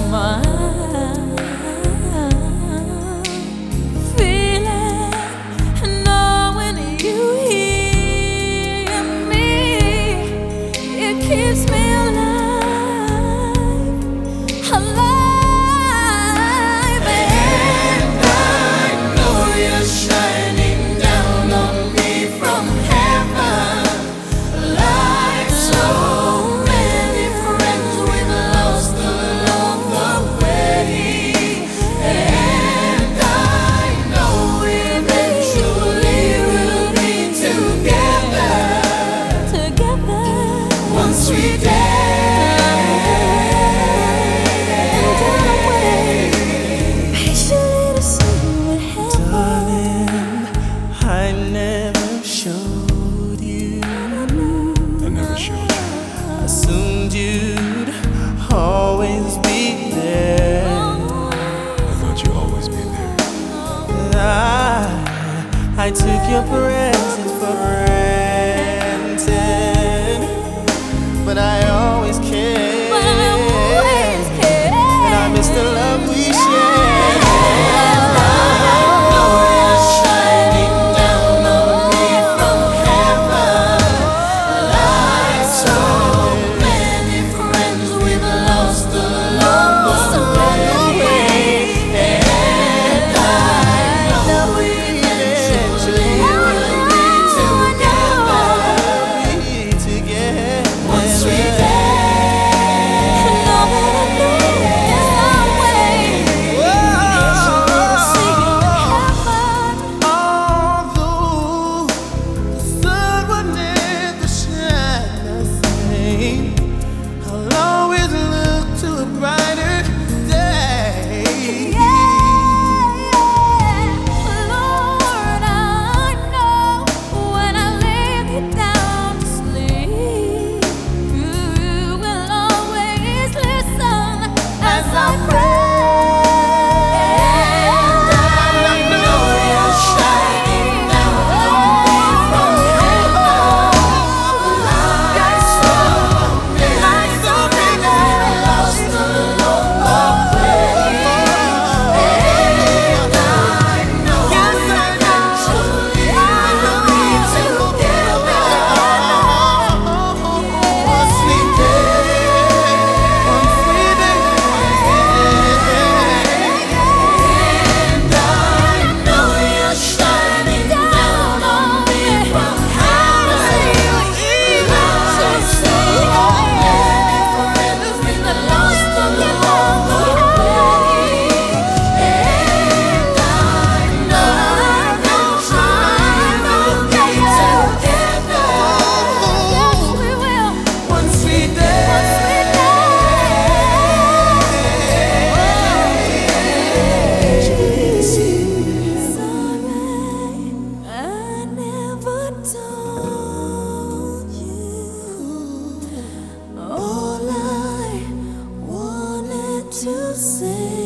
mind. Feeling, knowing you hear me, it keeps me alive, alive. And I know you're shining down on me from heaven, like so many friends we've lost along the way. And I know eventually we'll be together, Together, one sweet day. patiently to see what happens. Darling, I never showed you. I never showed you. Assumed you'd always be there. I thought you'd always be there. I took your presence for granted, but I always cared. But I always care. And I miss the love we shared. Shining down on me from heaven, like so many friends we've lost along the way. And I know eventually we'll be together, one sweet day. Although the sun would never shine the same, I'll always look to a brighter day. Lord, I know when I lay me down to sleep, you will always listen as I pray. All I wanted to say